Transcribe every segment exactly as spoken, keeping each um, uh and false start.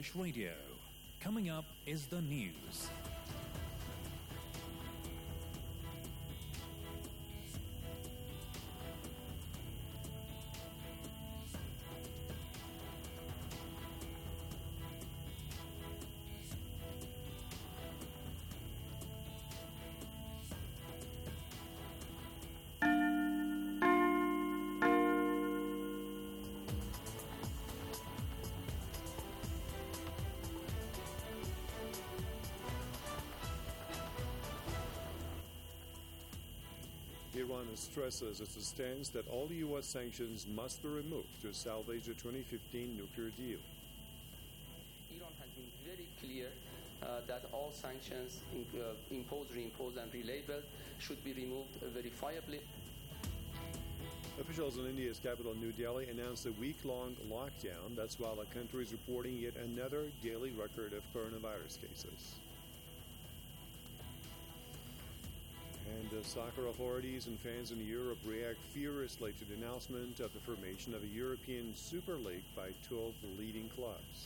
Radio. Coming up is the news. Iran stresses its stance that all U S sanctions must be removed to salvage the twenty fifteen nuclear deal. Iran has been very clear uh, that all sanctions in, uh, imposed, reimposed, and relabeled should be removed verifiably. Officials in India's capital, New Delhi, announced a week-long lockdown. That's while the country is reporting yet another daily record of coronavirus cases. And uh, soccer authorities and fans in Europe react furiously to the announcement of the formation of a European Super League by twelve leading clubs.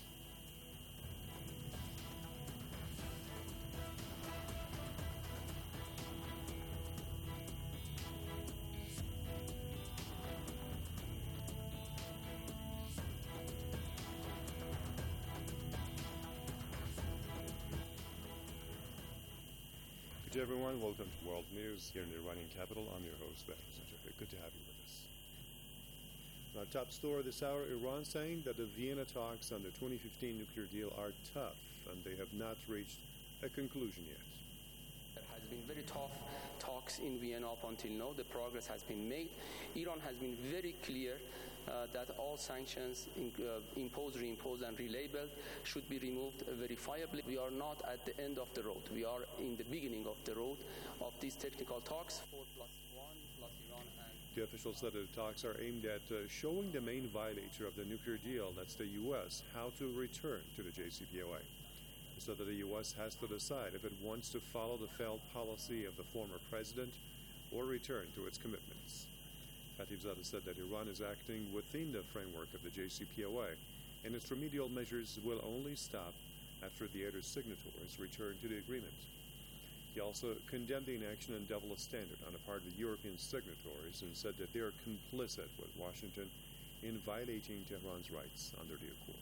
Good everyone, welcome to World News here in the Iranian capital. I'm your host, Behrouz Najafeh. Good to have you with us. Our top story this hour, Iran saying that the Vienna talks on the twenty fifteen nuclear deal are tough and they have not reached a conclusion yet. There has been very tough talks in Vienna up until now. The progress has been made. Iran has been very clear uh, that all sanctions in, uh, imposed, reimposed, and relabeled should be removed verifiably. We are not at the end of the road. We are in the beginning of the road of these technical talks. Four plus one plus Iran and the officials said that the talks are aimed at uh, showing the main violator of the nuclear deal, that's the U S, how to return to the J C P O A. So that the U S has to decide if it wants to follow the failed policy of the former president or return to its commitments. Khatibzadeh said that Iran is acting within the framework of the J C P O A, and its remedial measures will only stop after the other signatories return to the agreement. He also condemned the inaction and double standard on the part of the European signatories and said that they are complicit with Washington in violating Tehran's rights under the accord.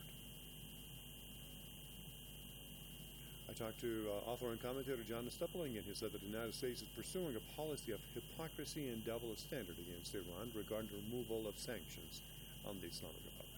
I talked to uh, author and commentator John Steppeling, and he said that the United States is pursuing a policy of hypocrisy and double standard against Iran regarding the removal of sanctions on the Islamic Republic.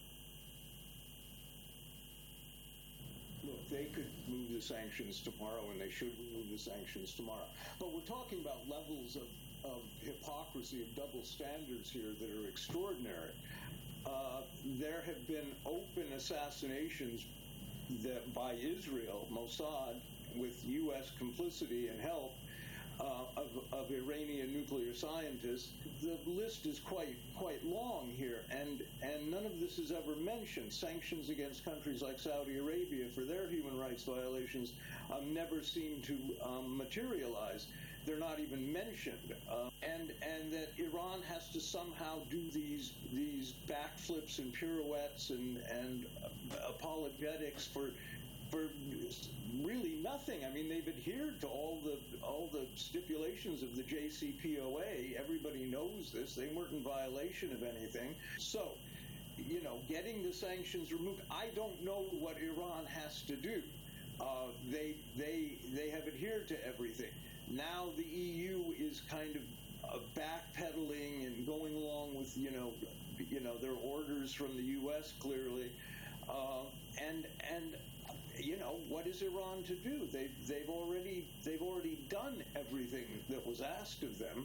Look, they could move the sanctions tomorrow, and they should remove the sanctions tomorrow. But we're talking about levels of, of hypocrisy, of double standards here that are extraordinary. Uh, there have been open assassinations that by Israel, Mossad, with U S complicity and help uh, of, of Iranian nuclear scientists. The list is quite quite long here, and, and none of this is ever mentioned. Sanctions against countries like Saudi Arabia for their human rights violations um, never seem to um, materialize. They're not even mentioned, uh, and and that Iran has to somehow do these these backflips and pirouettes and and apologetics for for really nothing. I mean, they've adhered to all the all the stipulations of the J C P O A. Everybody knows this. They weren't in violation of anything. So, you know, getting the sanctions removed. I don't know what Iran has to do. Uh, they they they have adhered to everything. Now the E U is kind of uh, backpedaling and going along with, you know, you know, their orders from the U S clearly, uh, and and you know, what is Iran to do? They they've already they've already done everything that was asked of them.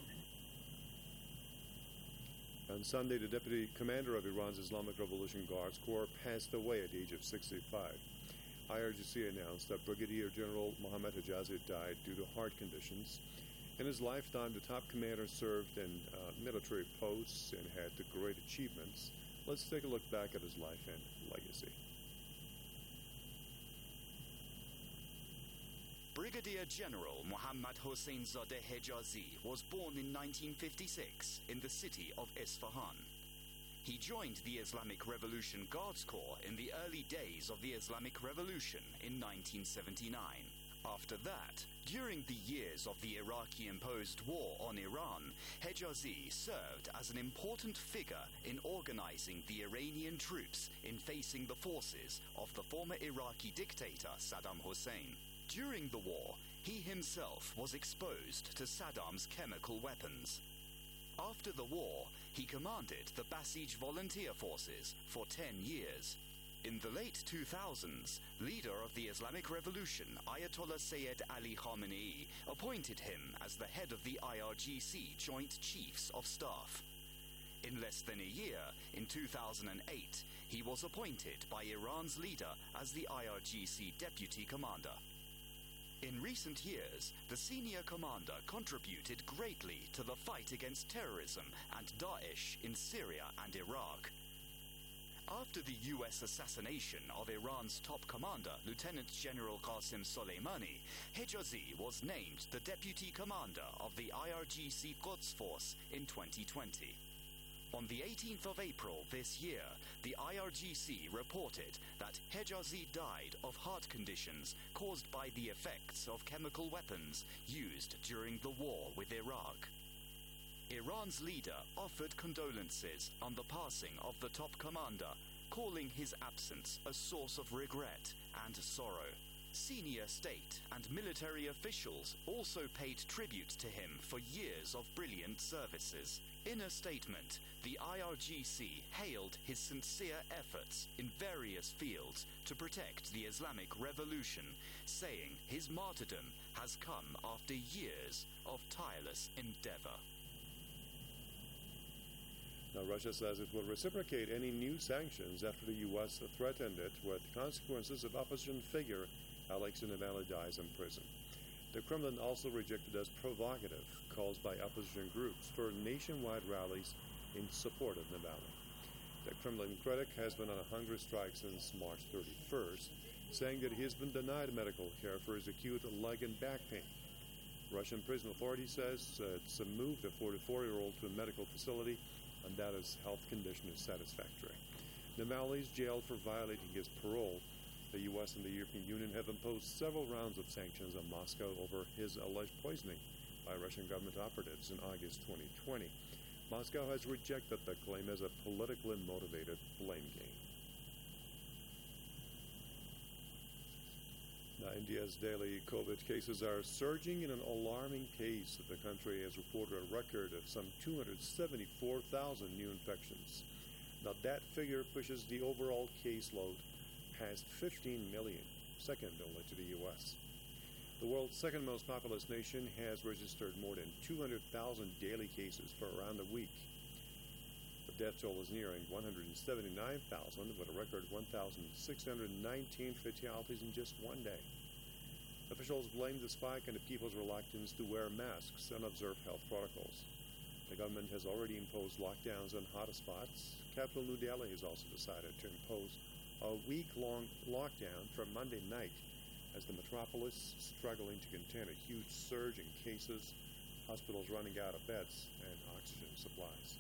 On Sunday, the deputy commander of Iran's Islamic Revolution Guards Corps passed away at the age of sixty-five. I R G C announced that Brigadier General Mohammad Hijazi died due to heart conditions. In his lifetime, the top commander served in uh, military posts and had great achievements. Let's take a look back at his life and legacy. Brigadier General Mohammad Hossein-Zadeh Hijazi was born in nineteen fifty-six in the city of Isfahan. He joined the Islamic Revolution Guards Corps in the early days of the Islamic Revolution in nineteen seventy-nine. After that, during the years of the Iraqi-imposed war on Iran, Hejazi served as an important figure in organizing the Iranian troops in facing the forces of the former Iraqi dictator Saddam Hussein. During the war, he himself was exposed to Saddam's chemical weapons. After the war, he commanded the Basij volunteer forces for ten years. In the late two thousands, leader of the Islamic Revolution, Ayatollah Sayyid Ali Khamenei, appointed him as the head of the I R G C Joint Chiefs of Staff. In less than a year, in two thousand eight, he was appointed by Iran's leader as the I R G C Deputy Commander. In recent years, the senior commander contributed greatly to the fight against terrorism and Daesh in Syria and Iraq. After the U S assassination of Iran's top commander, Lieutenant General Qasem Soleimani, Hejazi was named the deputy commander of the I R G C Quds Force in twenty twenty. On the eighteenth of April this year, the I R G C reported that Hejazi died of heart conditions caused by the effects of chemical weapons used during the war with Iraq. Iran's leader offered condolences on the passing of the top commander, calling his absence a source of regret and sorrow. Senior state and military officials also paid tribute to him for years of brilliant services. In a statement, the I R G C hailed his sincere efforts in various fields to protect the Islamic Revolution, saying his martyrdom has come after years of tireless endeavor. Now, Russia says it will reciprocate any new sanctions after the U S threatened it with consequences if opposition figure Alexei Navalny dies in prison. The Kremlin also rejected as provocative calls by opposition groups for nationwide rallies in support of Navalny. The Kremlin critic has been on a hunger strike since March thirty-first, saying that he has been denied medical care for his acute leg and back pain. Russian prison authority says uh, it's moved the forty-four-year-old to a medical facility and that his health condition is satisfactory. Navalny is jailed for violating his parole. The U S and the European Union have imposed several rounds of sanctions on Moscow over his alleged poisoning by Russian government operatives in August twenty twenty. Moscow has rejected the claim as a politically motivated blame game. Now, India's daily COVID cases are surging in an alarming pace. The country has reported a record of some two hundred seventy-four thousand new infections. Now, that figure pushes the overall caseload past fifteen million, second only to the U S. The world's second most populous nation has registered more than two hundred thousand daily cases for around a week. The death toll is nearing one hundred seventy-nine thousand, with a record one thousand six hundred nineteen fatalities in just one day. Officials blame the spike on the people's reluctance to wear masks and observe health protocols. The government has already imposed lockdowns on hotspots. Capital New Delhi has also decided to impose a week-long lockdown from Monday night as the metropolis is struggling to contain a huge surge in cases, hospitals running out of beds, and oxygen supplies.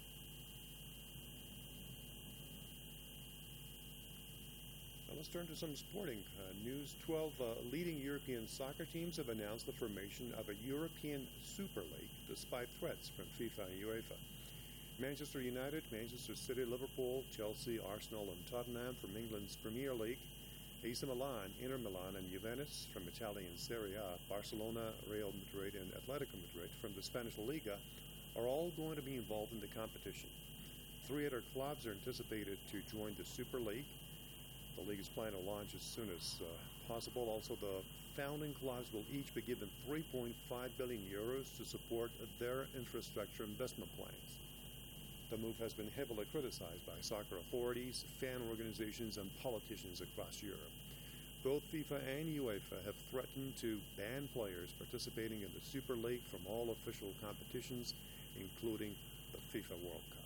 Now let's turn to some sporting uh, news. Twelve uh, leading European soccer teams have announced the formation of a European Super League despite threats from FIFA and UEFA. Manchester United, Manchester City, Liverpool, Chelsea, Arsenal, and Tottenham from England's Premier League, A C Milan, Inter Milan, and Juventus from Italian Serie A, Barcelona, Real Madrid, and Atletico Madrid from the Spanish Liga are all going to be involved in the competition. Three other clubs are anticipated to join the Super League. The league is planning to launch as soon as uh, possible. Also, the founding clubs will each be given three point five billion euros to support their infrastructure investment plans. The move has been heavily criticized by soccer authorities, fan organizations, and politicians across Europe. Both FIFA and UEFA have threatened to ban players participating in the Super League from all official competitions, including the FIFA World Cup.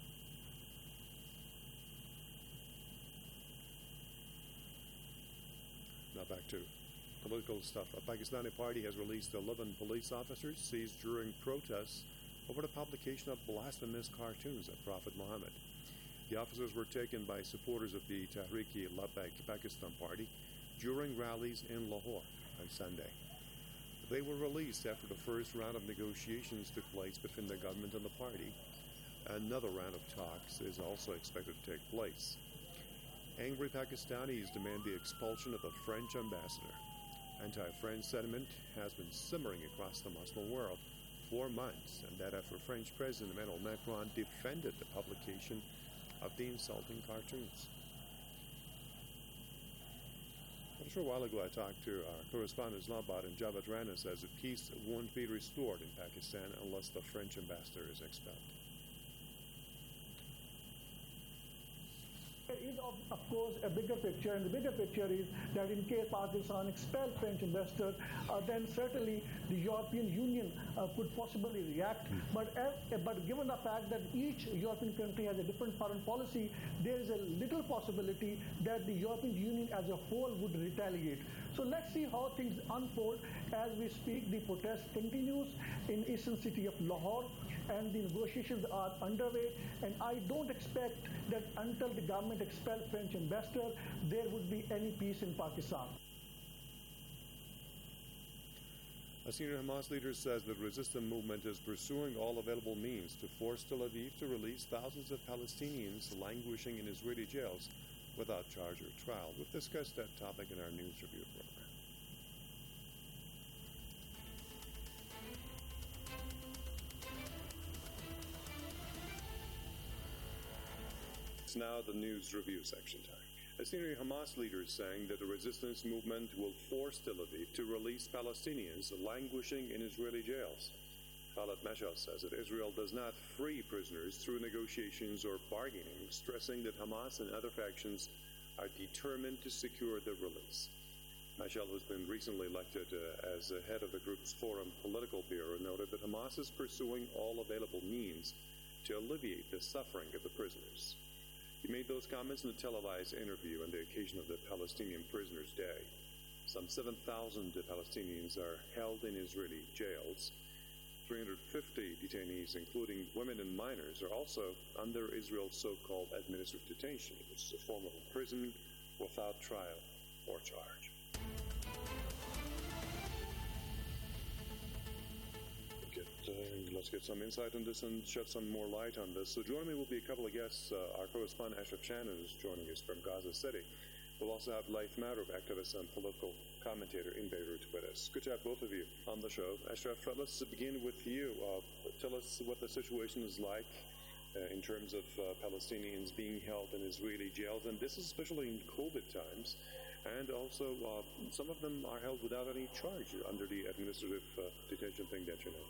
Now back to political stuff. A Pakistani party has released eleven police officers seized during protests over the publication of blasphemous cartoons of Prophet Muhammad. The officers were taken by supporters of the Tehreek-e-Labbaik Pakistan Party during rallies in Lahore on Sunday. They were released after the first round of negotiations took place between the government and the party. Another round of talks is also expected to take place. Angry Pakistanis demand the expulsion of the French ambassador. Anti-French sentiment has been simmering across the Muslim world for months, and that after French President Emmanuel Macron defended the publication of the insulting cartoons. A short while ago I talked to our correspondent Islamabad, and Javad Rana says that peace won't be restored in Pakistan unless the French ambassador is expelled. There is, of, of course, a bigger picture, and the bigger picture is that in case Pakistan expels French ambassador, uh, then certainly the European Union uh, could possibly react. Mm. But, uh, but given the fact that each European country has a different foreign policy, there is a little possibility that the European Union as a whole would retaliate. So let's see how things unfold. As we speak, the protest continues in eastern city of Lahore, and the negotiations are underway, and I don't expect that until the government expels French ambassador, there would be any peace in Pakistan. A senior Hamas leader says the resistance movement is pursuing all available means to force Tel Aviv to release thousands of Palestinians languishing in Israeli jails without charge or trial. We've discussed that topic in our news review program. It's now the news review section time. A senior Hamas leader is saying that the resistance movement will force Tel Aviv to release Palestinians languishing in Israeli jails. Khaled Mashal says that Israel does not free prisoners through negotiations or bargaining, stressing that Hamas and other factions are determined to secure their release. Mashal, who's been recently elected uh, as the head of the group's Forum Political Bureau, noted that Hamas is pursuing all available means to alleviate the suffering of the prisoners. He made those comments in a televised interview on the occasion of the Palestinian Prisoners' Day. Some seven thousand Palestinians are held in Israeli jails. three hundred fifty detainees, including women and minors, are also under Israel's so-called administrative detention, which is a form of prison without trial or charge. Get, uh, let's get some insight on this and shed some more light on this. So joining me will be a couple of guests. Uh, our correspondent Ashraf Channon is joining us from Gaza City. We'll also have Laith Marouf, activist and political commentator in Beirut, with us. Good to have both of you on the show. Ashraf, let's begin with you. Uh, tell us what the situation is like uh, in terms of uh, Palestinians being held in Israeli jails, and this is especially in COVID times. And also, uh, some of them are held without any charge under the administrative uh, detention thing that you know.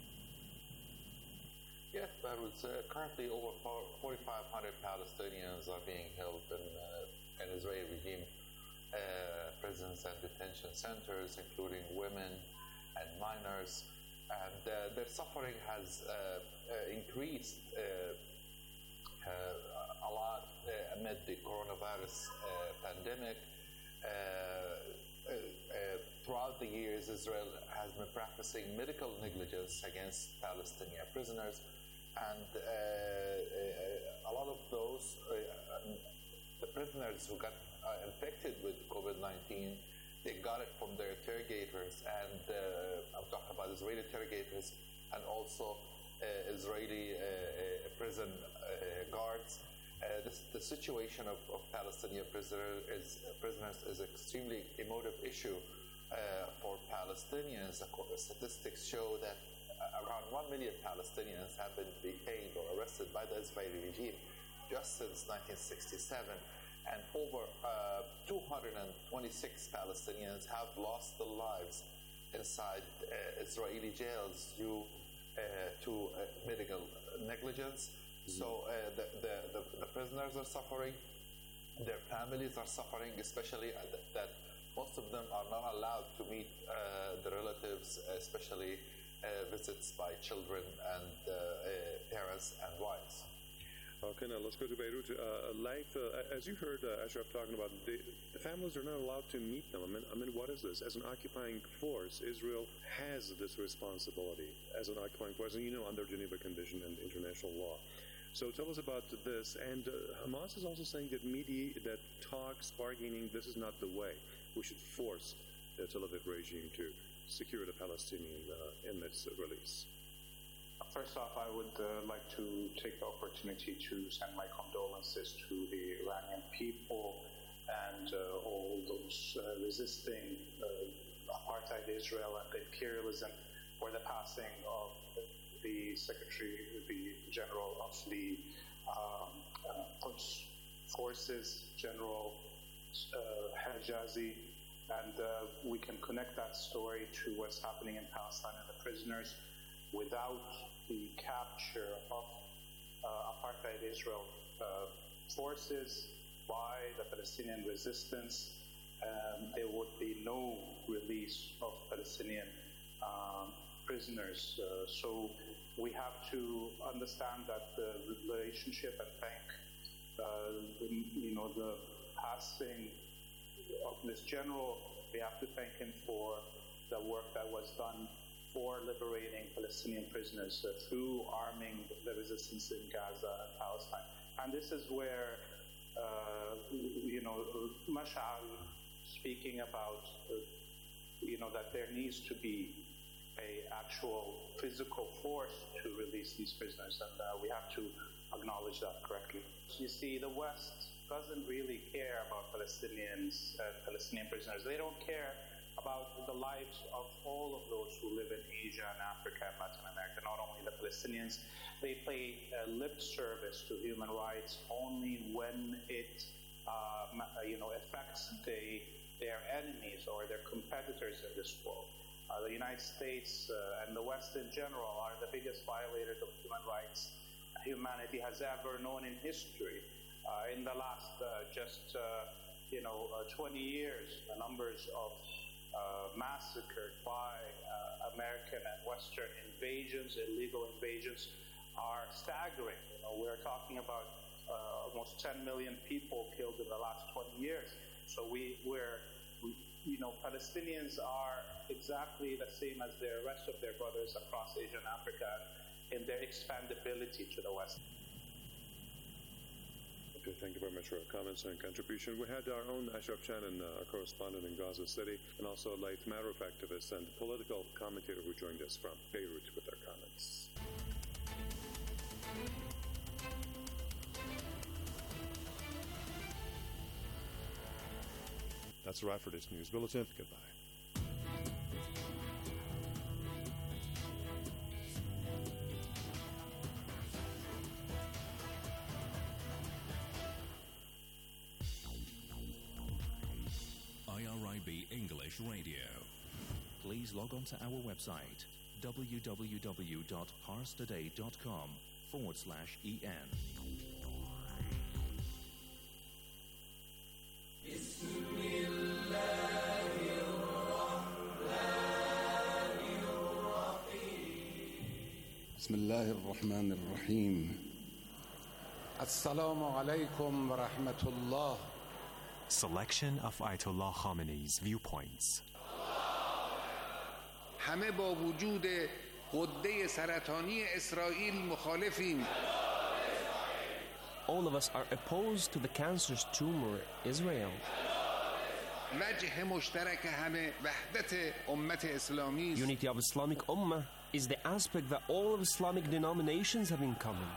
Yes, I would say currently over forty-five hundred Palestinians are being held in uh, an Israeli regime uh, prisons and detention centers, including women and minors. And uh, their suffering has uh, uh, increased uh, uh, a lot uh, amid the coronavirus uh, pandemic. Uh, uh, uh, throughout the years, Israel has been practicing medical negligence against Palestinian prisoners, and uh, uh, a lot of those, uh, the prisoners who got uh, infected with COVID nineteen, they got it from their interrogators, and uh, I'm talking about Israeli interrogators and also uh, Israeli uh, uh, prison uh, guards. Uh, this, the situation of, of Palestinian prisoner is, uh, prisoners is an extremely emotive issue uh, for Palestinians. Statistics show that uh, around one million Palestinians have been detained or arrested by the Israeli regime just since nineteen sixty-seven, and over uh, two hundred twenty-six Palestinians have lost their lives inside uh, Israeli jails due uh, to uh, medical negligence. So uh, the, the, the, the prisoners are suffering, their families are suffering, especially uh, that, that most of them are not allowed to meet uh, the relatives, especially uh, visits by children and uh, uh, parents and wives. Okay, now let's go to Beirut. Uh, Laith, uh, as you heard uh, Ashraf talking about, the, the families are not allowed to meet them. I mean, I mean, what is this? As an occupying force, Israel has this responsibility as an occupying force, and you know, under Geneva Convention and international law. So tell us about this. And uh, Hamas is also saying that medi- that talks, bargaining, this is not the way. We should force the Tel Aviv regime to secure the Palestinian uh, inmates' release. First off, I would uh, like to take the opportunity to send my condolences to the Iranian people and uh, all those uh, resisting uh, apartheid Israel and imperialism for the passing of the Secretary, the General of the um, uh, Quds Forces, General uh, Hijazi, and uh, we can connect that story to what's happening in Palestine and the prisoners. Without the capture of uh, apartheid Israel uh, forces by the Palestinian resistance, um, there would be no release of Palestinian um, prisoners. Uh, so we have to understand that the relationship and thank uh, the, you know, the passing of this general. We have to thank him for the work that was done for liberating Palestinian prisoners uh, through arming the resistance in Gaza and Palestine. And this is where, uh, you know, Mash'al speaking about, uh, you know, that there needs to be a actual physical force to release these prisoners, and uh, we have to acknowledge that correctly. You see, the West doesn't really care about Palestinians and Palestinian prisoners. They don't care about the lives of all of those who live in Asia and Africa and Latin America, not only the Palestinians. They pay uh, lip service to human rights only when it uh, you know, affects the, their enemies or their competitors in this world. Uh, the United States uh, and the West in general are the biggest violators of human rights humanity has ever known in history. Uh, in the last uh, just uh, you know uh, twenty years, the numbers of Uh, massacred by uh, American and Western invasions, illegal invasions, are staggering. You know, we're talking about uh, almost ten million people killed in the last twenty years. So we, we're, we, you know, Palestinians are exactly the same as the rest of their brothers across Asia and Africa in their expandability to the West. Thank you very much for your comments and contribution. We had our own Ashraf Chanan, uh, our correspondent in Gaza City, and also Laith Marouf activist and political commentator who joined us from Beirut with their comments. That's a wrap for this news bulletin. Goodbye. English Radio. Please log on to our website w w w dot pars today dot com forward slash en. بسم الله الرحمن الرحيم. السلام عليكم ورحمة الله. Selection of Ayatollah Khamenei's viewpoints. همه با وجود غده سرطانی اسرائیل مخالفیم. All of us are opposed to the cancerous tumor Israel. وجه مشترک همه وحدت امت اسلامی. Unity of Islamic Ummah is the aspect that all of Islamic denominations have in common.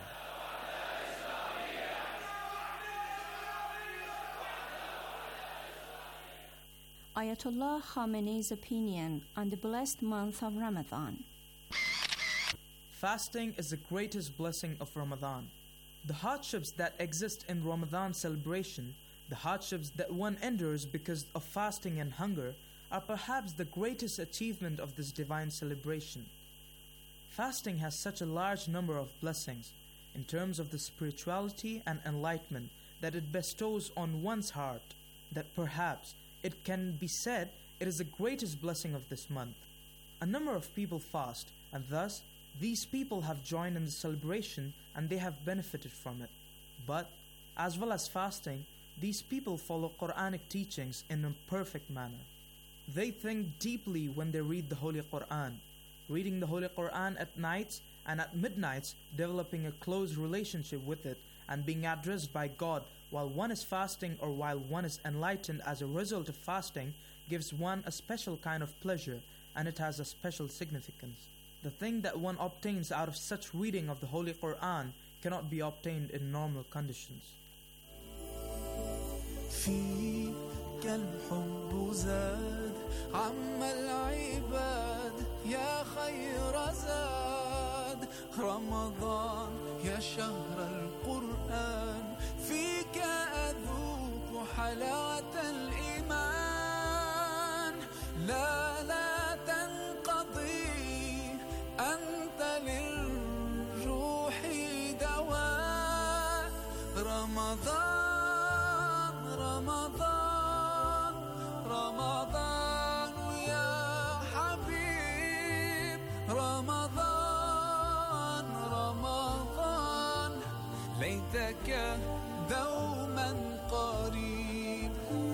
Ayatollah Khamenei's opinion on the blessed month of Ramadan. Fasting is the greatest blessing of Ramadan. The hardships that exist in Ramadan celebration, the hardships that one endures because of fasting and hunger, are perhaps the greatest achievement of this divine celebration. Fasting has such a large number of blessings in terms of the spirituality and enlightenment that it bestows on one's heart, that perhaps it can be said it is the greatest blessing of this month. A number of people fast, and thus these people have joined in the celebration and they have benefited from it. But, as well as fasting, these people follow Quranic teachings in a perfect manner. They think deeply when they read the Holy Quran. reading the Holy Quran at nights and at midnights, developing a close relationship with it and being addressed by God while one is fasting or while one is enlightened as a result of fasting gives one a special kind of pleasure, and it has a special significance. The thing that one obtains out of such reading of the Holy Quran cannot be obtained in normal conditions. فيك الحب زاد عم العباد يا خير زاد رمضان يا شهر القرآن فيك أذوق حلاوة الإيمان لا لا تنقضي أنت للروح دواء رمضان رمضان رمضان يا حبيب رمضان رمضان ليتك دوما قريب.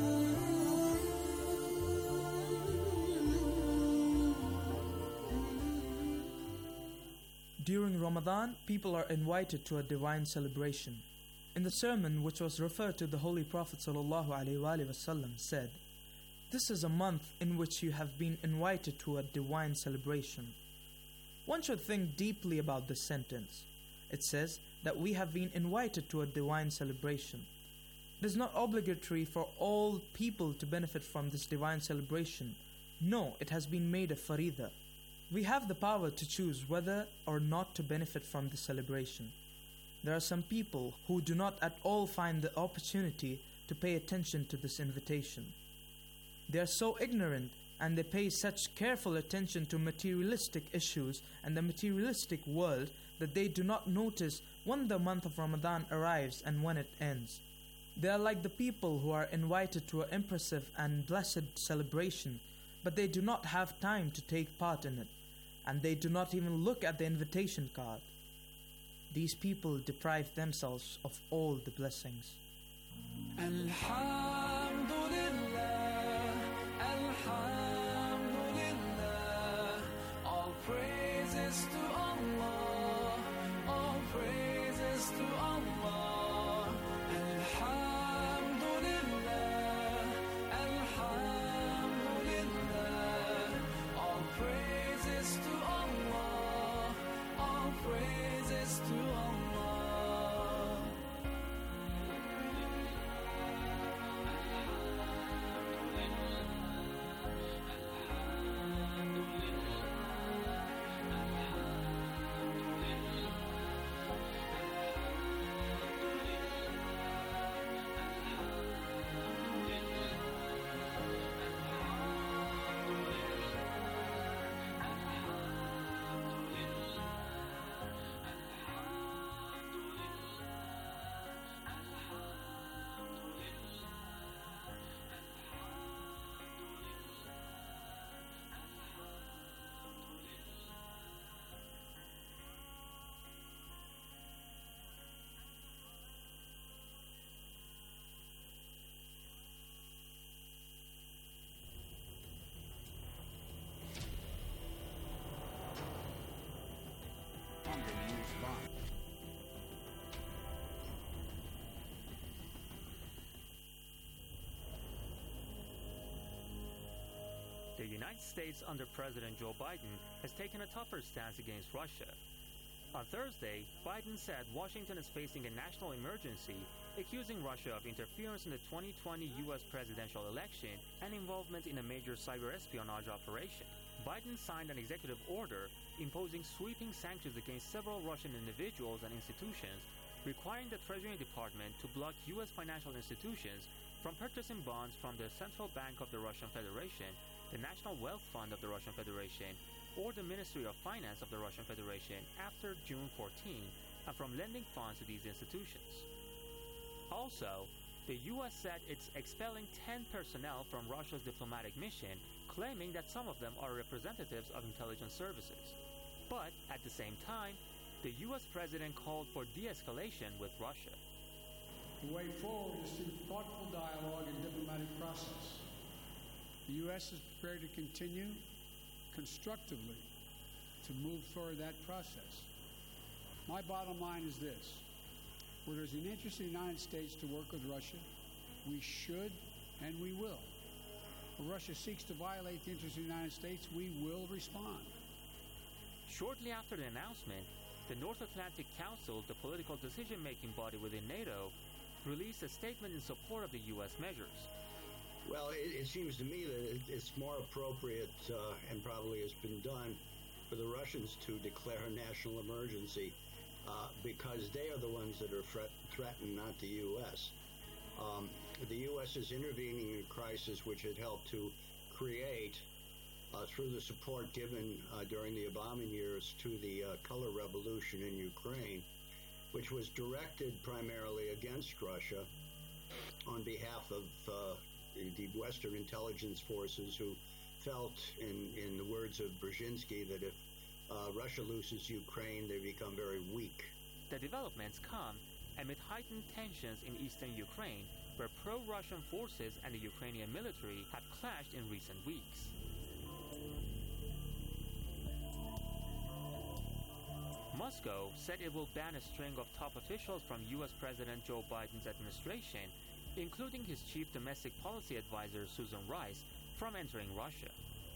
During Ramadan, people are invited to a divine celebration. In the sermon which was referred to, the Holy Prophet ﷺ said, "This is a month in which you have been invited to a divine celebration." One should think deeply about this sentence. It says that we have been invited to a divine celebration. It is not obligatory for all people to benefit from this divine celebration. No, it has been made a farida. We have the power to choose whether or not to benefit from the celebration. There are some people who do not at all find the opportunity to pay attention to this invitation. They are so ignorant and they pay such careful attention to materialistic issues and the materialistic world that they do not notice when the month of Ramadan arrives and when it ends. They are like the people who are invited to an impressive and blessed celebration, but they do not have time to take part in it, and they do not even look at the invitation card. These people deprive themselves of all the blessings. Alhamdulillah, Alhamdulillah, all praises to Allah, all praises to Allah. Alhamdulillah, Alhamdulillah, all praises to Allah, all praises to Allah. The United States under President Joe Biden has taken a tougher stance against Russia. On Thursday, Biden said Washington is facing a national emergency, accusing Russia of interference in the twenty twenty U S presidential election and involvement in a major cyber espionage operation. Biden signed an executive order imposing sweeping sanctions against several Russian individuals and institutions, requiring the Treasury Department to block U S financial institutions from purchasing bonds from the Central Bank of the Russian Federation, the National Wealth Fund of the Russian Federation, or the Ministry of Finance of the Russian Federation after June fourteenth, and from lending funds to these institutions. Also, the U S said it's expelling ten personnel from Russia's diplomatic mission, claiming that some of them are representatives of intelligence services. But at the same time, the U S president called for de-escalation with Russia. The way forward is through thoughtful dialogue and diplomatic process. The U S is prepared to continue constructively to move forward that process. My bottom line is this. Where there's an interest in the United States to work with Russia, we should and we will. Where Russia seeks to violate the interests of the United States, we will respond. Shortly after the announcement, the North Atlantic Council, the political decision-making body within NATO, released a statement in support of the U S measures. Well, it, it seems to me that it, it's more appropriate, uh, and probably has been done, for the Russians to declare a national emergency uh, because they are the ones that are threat- threatened, not the U S. Um, the U S is intervening in a crisis which it helped to create uh, through the support given uh, during the Obama years to the uh, color revolution in Ukraine, which was directed primarily against Russia on behalf of uh, the Western intelligence forces, who felt, in, in the words of Brzezinski, that if uh, Russia loses Ukraine, they become very weak. The developments come amid heightened tensions in eastern Ukraine, where pro-Russian forces and the Ukrainian military have clashed in recent weeks. Moscow said it will ban a string of top officials from U S President Joe Biden's administration, including his chief domestic policy advisor Susan Rice, from entering Russia.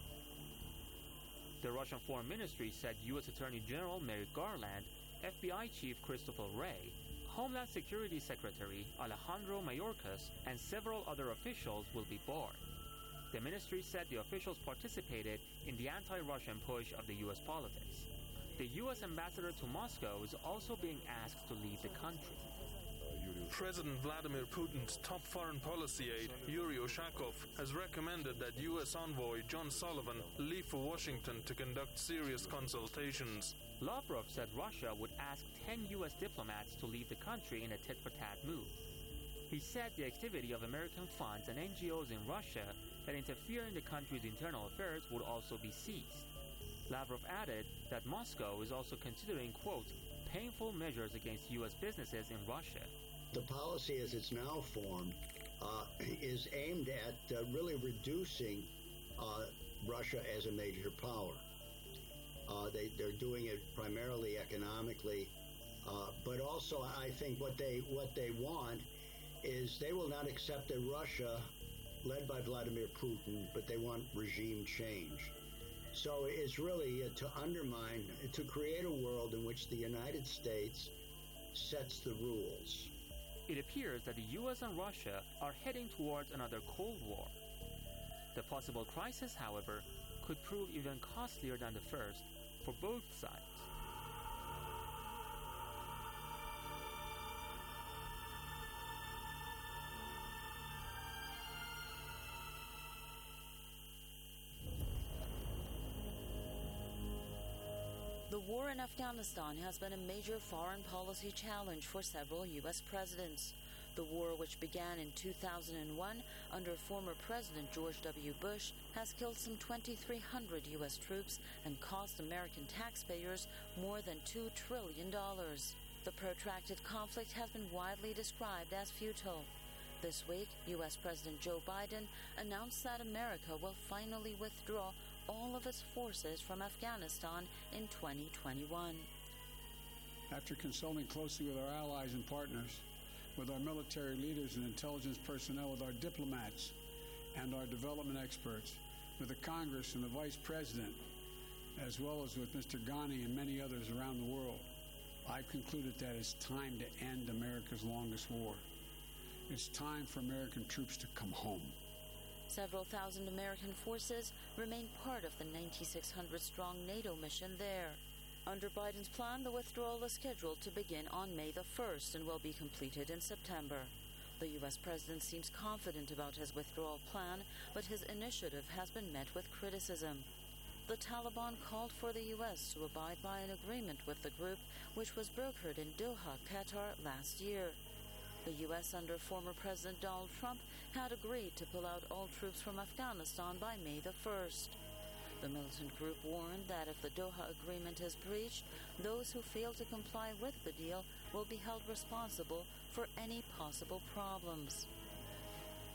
The Russian Foreign Ministry said U S Attorney General Merrick Garland, F B I Chief Christopher Wray, Homeland Security Secretary Alejandro Mayorkas, and several other officials will be barred. The ministry said the officials participated in the anti-Russian push of the U S politics. The U S ambassador to Moscow is also being asked to leave the country. President Vladimir Putin's top foreign policy aide, Yuri Ushakov, has recommended that U S envoy John Sullivan leave for Washington to conduct serious consultations. Lavrov said Russia would ask ten U S diplomats to leave the country in a tit-for-tat move. He said the activity of American funds and N G Os in Russia that interfere in the country's internal affairs would also be seized. Lavrov added that Moscow is also considering, quote, painful measures against U S businesses in Russia. The policy as it's now formed uh, is aimed at uh, really reducing uh, Russia as a major power. Uh, they, they're doing it primarily economically, uh, but also I think what they what they want is they will not accept a Russia led by Vladimir Putin, but they want regime change. So it's really uh, to undermine, to create a world in which the United States sets the rules. It appears that the U S and Russia are heading towards another Cold War. The possible crisis, however, could prove even costlier than the first for both sides. The war in Afghanistan has been a major foreign policy challenge for several U S presidents. The war, which began in two thousand one under former President George W. Bush, has killed some twenty-three hundred U S troops and cost American taxpayers more than two trillion dollars. The protracted conflict has been widely described as futile. This week, U S President Joe Biden announced that America will finally withdraw all of its forces from Afghanistan in twenty twenty-one. After consulting closely with our allies and partners, with our military leaders and intelligence personnel, with our diplomats and our development experts, with the Congress and the Vice President, as well as with Mister Ghani and many others around the world, I've concluded that it's time to end America's longest war. It's time for American troops to come home. Several thousand American forces remain part of the ninety-six hundred strong NATO mission there. Under Biden's plan, the withdrawal is scheduled to begin on May the first and will be completed in September. The U S president seems confident about his withdrawal plan, but his initiative has been met with criticism. The Taliban called for the U S to abide by an agreement with the group, which was brokered in Doha, Qatar last year. The U S under former President Donald Trump had agreed to pull out all troops from Afghanistan by May the first. The militant group warned that if the Doha agreement is breached, those who fail to comply with the deal will be held responsible for any possible problems.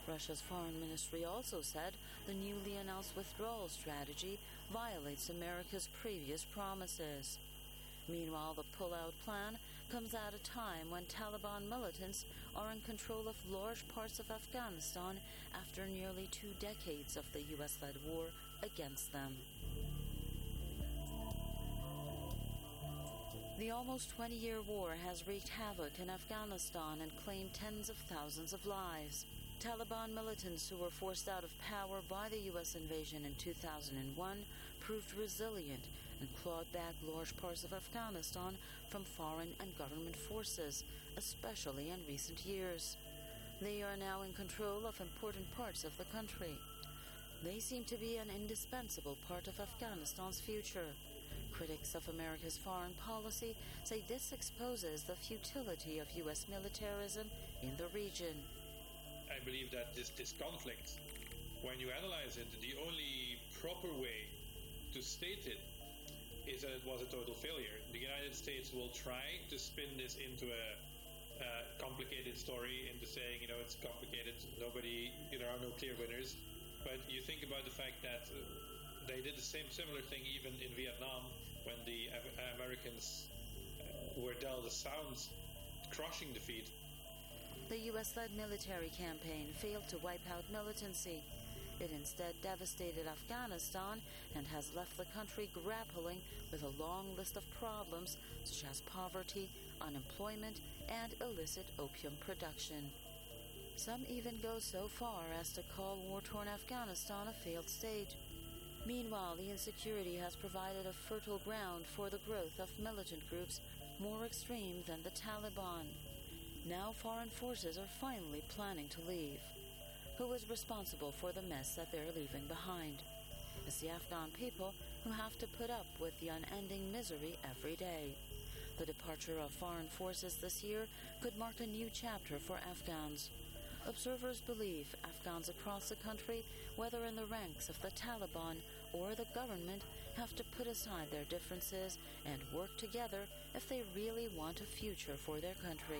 Russia's foreign ministry also said the newly announced withdrawal strategy violates America's previous promises. Meanwhile, the pull-out plan comes at a time when Taliban militants are in control of large parts of Afghanistan after nearly two decades of the U S-led war against them. The almost twenty-year war has wreaked havoc in Afghanistan and claimed tens of thousands of lives. Taliban militants who were forced out of power by the U S invasion in two thousand one proved resilient and clawed back large parts of Afghanistan from foreign and government forces, especially in recent years. They are now in control of important parts of the country. They seem to be an indispensable part of Afghanistan's future. Critics of America's foreign policy say this exposes the futility of U S militarism in the region. I believe that this, this conflict, when you analyze it, the only proper way to state it is that it was a total failure. The United States will try to spin this into a uh, complicated story, into saying, you know, it's complicated, nobody, you know, there are no clear winners. But you think about the fact that uh, they did the same similar thing even in Vietnam when the uh, Americans uh, were dealt a sound, crushing defeat. The U S-led military campaign failed to wipe out militancy. It instead devastated Afghanistan and has left the country grappling with a long list of problems such as poverty, unemployment, and illicit opium production. Some even go so far as to call war-torn Afghanistan a failed state. Meanwhile, the insecurity has provided a fertile ground for the growth of militant groups more extreme than the Taliban. Now foreign forces are finally planning to leave. Who is responsible for the mess that they're leaving behind? It's the Afghan people who have to put up with the unending misery every day. The departure of foreign forces this year could mark a new chapter for Afghans. Observers believe Afghans across the country, whether in the ranks of the Taliban or the government, have to put aside their differences and work together if they really want a future for their country.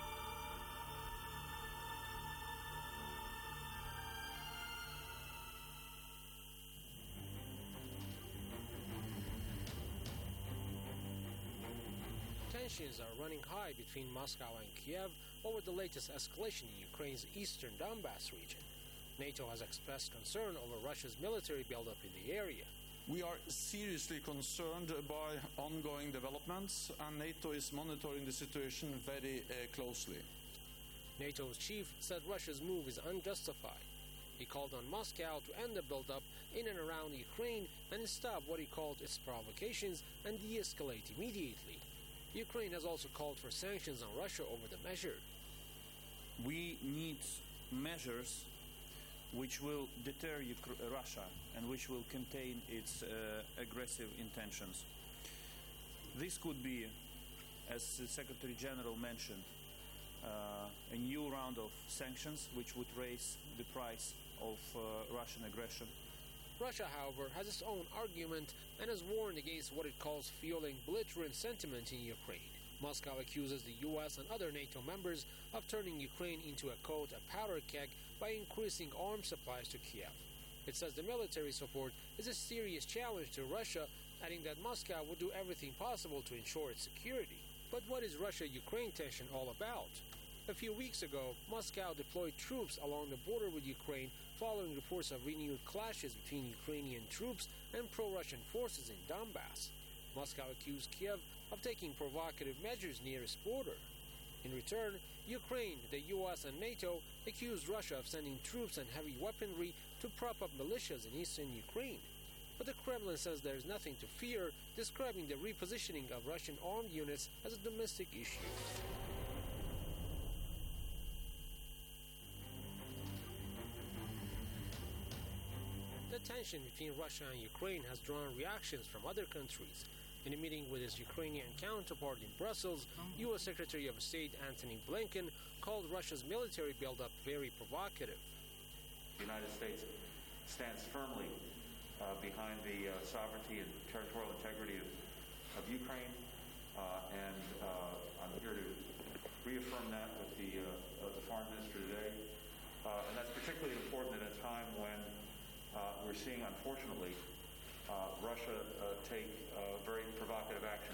Tensions are running high between Moscow and Kiev over the latest escalation in Ukraine's eastern Donbass region. NATO has expressed concern over Russia's military buildup in the area. We are seriously concerned by ongoing developments, and NATO is monitoring the situation very uh, closely. NATO's chief said Russia's move is unjustified. He called on Moscow to end the buildup in and around Ukraine and stop what he called its provocations and de-escalate immediately. Ukraine has also called for sanctions on Russia over the measure. We need measures which will deter Uk- Russia and which will contain its uh, aggressive intentions. This could be, as the Secretary General mentioned, uh, a new round of sanctions which would raise the price of uh, Russian aggression. Russia, however, has its own argument and has warned against what it calls fueling belligerent sentiment in Ukraine. Moscow accuses the U S and other NATO members of turning Ukraine into a, quote, a powder keg by increasing arms supplies to Kiev. It says the military support is a serious challenge to Russia, adding that Moscow would do everything possible to ensure its security. But what is Russia-Ukraine tension all about? A few weeks ago, Moscow deployed troops along the border with Ukraine following reports of renewed clashes between Ukrainian troops and pro-Russian forces in Donbass. Moscow accused Kiev of taking provocative measures near its border. In return, Ukraine, the U S and NATO accused Russia of sending troops and heavy weaponry to prop up militias in eastern Ukraine. But the Kremlin says there is nothing to fear, describing the repositioning of Russian armed units as a domestic issue. The tension between Russia and Ukraine has drawn reactions from other countries. In a meeting with his Ukrainian counterpart in Brussels, U S Secretary of State Antony Blinken called Russia's military buildup very provocative. The United States stands firmly uh, behind the uh, sovereignty and territorial integrity of, of Ukraine, uh, and uh, I'm here to reaffirm that with the, uh, uh, the Foreign Minister today. Uh, and that's particularly important at a time when uh, we're seeing, unfortunately, uh, Russia uh, take uh, very provocative actions.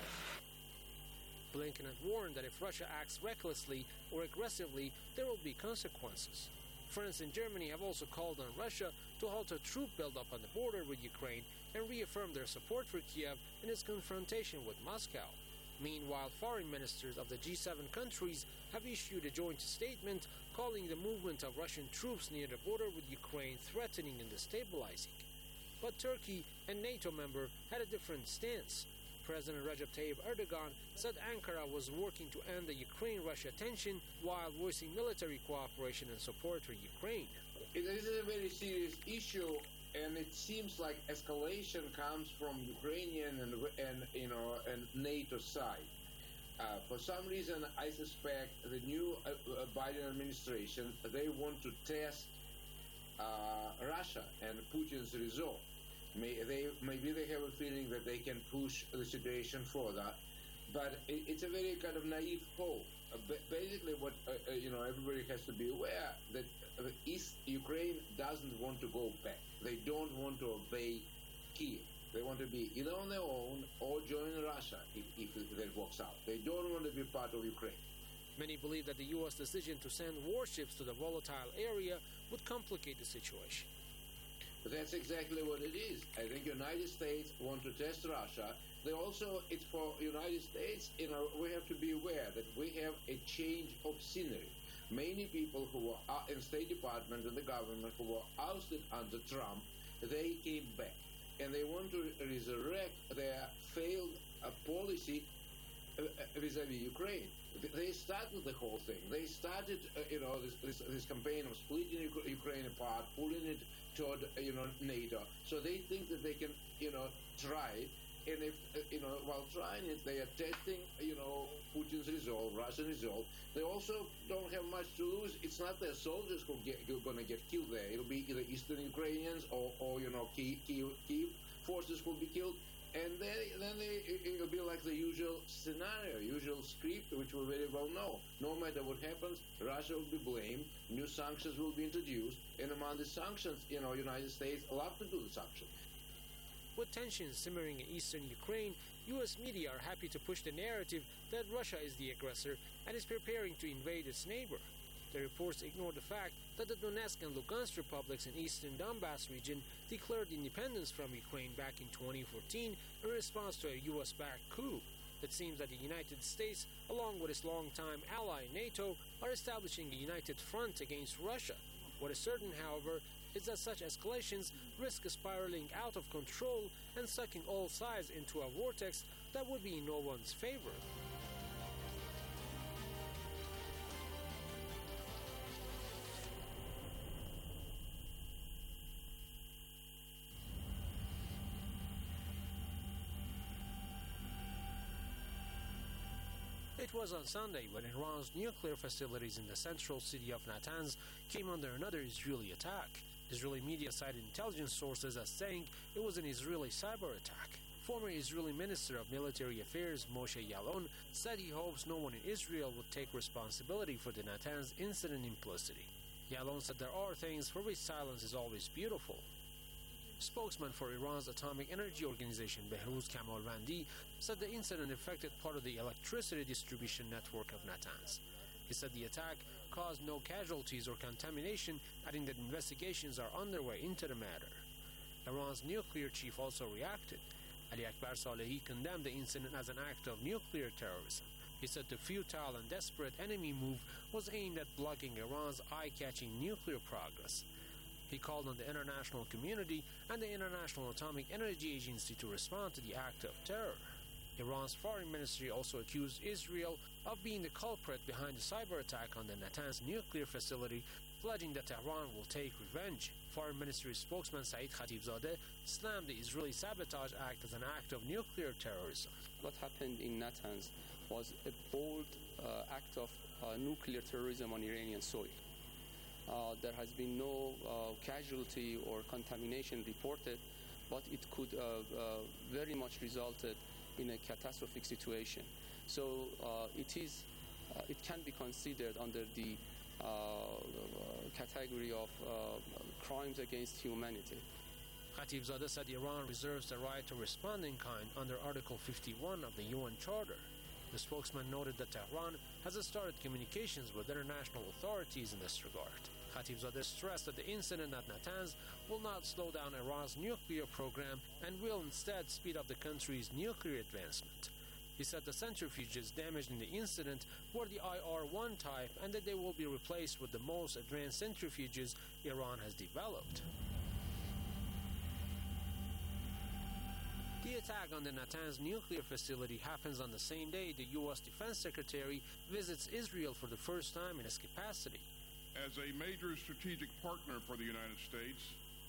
Blinken had warned that if Russia acts recklessly or aggressively, there will be consequences. France and Germany have also called on Russia to halt a troop buildup on the border with Ukraine and reaffirm their support for Kiev in its confrontation with Moscow. Meanwhile, foreign ministers of the G seven countries have issued a joint statement calling the movement of Russian troops near the border with Ukraine threatening and destabilizing. But Turkey, a NATO member, had a different stance. President Recep Tayyip Erdogan said Ankara was working to end the Ukraine-Russia tension while voicing military cooperation and support for Ukraine. It is a very serious issue, and it seems like escalation comes from Ukrainian and, and you know and NATO side. Uh, for some reason, I suspect the new uh, uh, Biden administration, they want to test uh, Russia and Putin's resolve. May, they, maybe they have a feeling that they can push the situation further, but it, it's a very kind of naive hope. Uh, basically, what uh, uh, you know, everybody has to be aware that uh, East Ukraine doesn't want to go back. They don't want to obey Kiev. They want to be either on their own or join Russia if, if that works out. They don't want to be part of Ukraine. Many believe that the U S decision to send warships to the volatile area would complicate the situation. But that's exactly what it is. I think United States want to test Russia. They also, it's for United States, you know, we have to be aware that we have a change of scenery. Many people who were in State Department and the government who were ousted under Trump, they came back. And they want to resurrect their failed uh, policy uh, vis-a-vis Ukraine. They started the whole thing. They started, uh, you know, this, this, this campaign of splitting Ukraine apart, pulling it toward, uh, you know, NATO. So they think that they can, you know, try it. And if, uh, you know, while trying it, they are testing, you know, Putin's resolve, Russian resolve. They also don't have much to lose. It's not their soldiers who get, who are going to get killed there. It'll be either Eastern Ukrainians or, or you know, Kiev, Kiev, Kiev forces will be killed. And then, then they, it'll be like the usual scenario, usual script, which we very well know. No matter what happens, Russia will be blamed, new sanctions will be introduced, and among the sanctions, you know, United States love to do the sanctions. With tensions simmering in eastern Ukraine, U S media are happy to push the narrative that Russia is the aggressor and is preparing to invade its neighbor. The reports ignore the fact that the Donetsk and Lugansk republics in eastern Donbass region declared independence from Ukraine back in twenty fourteen in response to a U S-backed coup. It seems that the United States, along with its longtime ally NATO, are establishing a united front against Russia. What is certain, however, is that such escalations risk spiraling out of control and sucking all sides into a vortex that would be in no one's favor. It was on Sunday when Iran's nuclear facilities in the central city of Natanz came under another Israeli attack. Israeli media cited intelligence sources as saying it was an Israeli cyber attack. Former Israeli Minister of Military Affairs Moshe Yaalon said he hopes no one in Israel would take responsibility for the Natanz incident implicitly. Yaalon said there are things for which silence is always beautiful. Spokesman for Iran's Atomic Energy Organization Behruz Kamalvandi said the incident affected part of the electricity distribution network of Natanz. He said the attack caused no casualties or contamination, adding that investigations are underway into the matter. Iran's nuclear chief also reacted. Ali Akbar Salehi condemned the incident as an act of nuclear terrorism. He said the futile and desperate enemy move was aimed at blocking Iran's eye-catching nuclear progress. He called on the international community and the International Atomic Energy Agency to respond to the act of terror. Iran's foreign ministry also accused Israel of being the culprit behind the cyber attack on the Natanz nuclear facility, pledging that Tehran will take revenge. Foreign Ministry spokesman Saeed Khatibzadeh slammed the Israeli sabotage act as an act of nuclear terrorism. What happened in Natanz was a bold uh, act of uh, nuclear terrorism on Iranian soil. Uh, there has been no uh, casualty or contamination reported, but it could uh, uh, very much resulted in a catastrophic situation. So uh, it is, uh, it can be considered under the uh, category of uh, crimes against humanity. Khatibzadeh said Iran reserves the right to respond in kind under Article fifty-one of the U N Charter. The spokesman noted that Tehran has started communications with international authorities in this regard. Khatibzadeh stressed that the incident at Natanz will not slow down Iran's nuclear program and will instead speed up the country's nuclear advancement. He said the centrifuges damaged in the incident were the I R one type and that they will be replaced with the most advanced centrifuges Iran has developed. The attack on the Natanz nuclear facility happens on the same day the U S Defense Secretary visits Israel for the first time in his capacity. As a major strategic partner for the United States,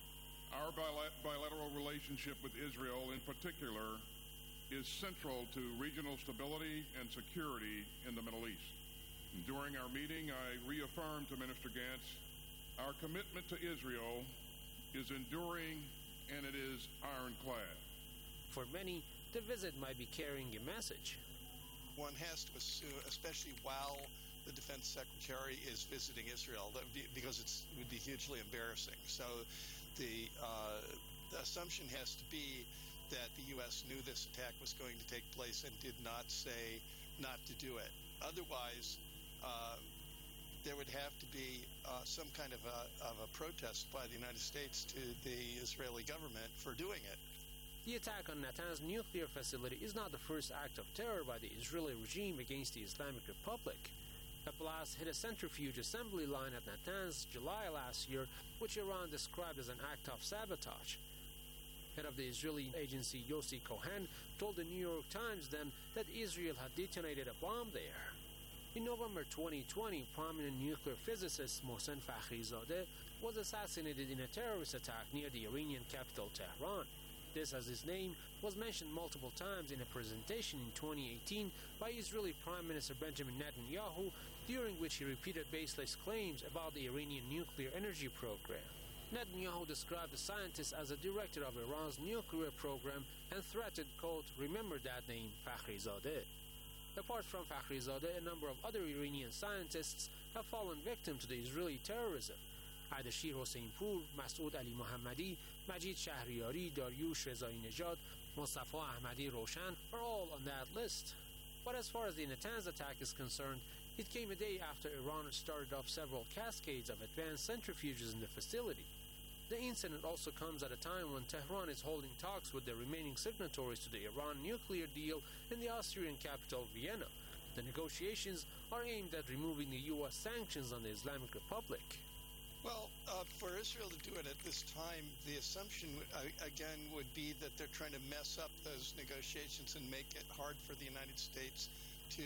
our bilateral relationship with Israel in particular is central to regional stability and security in the Middle East. During our meeting, I reaffirmed to Minister Gantz our commitment to Israel is enduring and it is ironclad. For many, the visit might be carrying a message. One has to assume, especially while the Defense Secretary is visiting Israel, because it's, it would be hugely embarrassing. So the, uh, the assumption has to be that the U S knew this attack was going to take place and did not say not to do it. Otherwise, uh, there would have to be uh, some kind of a, of a protest by the United States to the Israeli government for doing it. The attack on Natanz nuclear facility is not the first act of terror by the Israeli regime against the Islamic Republic. A blast hit a centrifuge assembly line at Natanz July last year, which Iran described as an act of sabotage. Head of the Israeli agency Yossi Cohen told the New York Times then that Israel had detonated a bomb there. In November twenty twenty, prominent nuclear physicist Mohsen Fakhrizadeh was assassinated in a terrorist attack near the Iranian capital Tehran. This, as his name was mentioned multiple times in a presentation in twenty eighteen by Israeli Prime Minister Benjamin Netanyahu, during which he repeated baseless claims about the Iranian nuclear energy program. Netanyahu described the scientist as a director of Iran's nuclear program and threatened, quote, "Remember that name, Fakhrizadeh." Apart from Fakhrizadeh, a number of other Iranian scientists have fallen victim to the Israeli terrorism. Ardashir Hossein-Pur, Masoud Ali Mohammadi, Majid Shahriyari, Dariush Rezai-Nejad, Mustafa Ahmadi Roshan are all on that list. But as far as the Natanz attack is concerned, it came a day after Iran started up several cascades of advanced centrifuges in the facility. The incident also comes at a time when Tehran is holding talks with the remaining signatories to the Iran nuclear deal in the Austrian capital Vienna. The negotiations are aimed at removing the U S sanctions on the Islamic Republic. Well, uh, for Israel to do it at this time, the assumption, uh, again, would be that they're trying to mess up those negotiations and make it hard for the United States to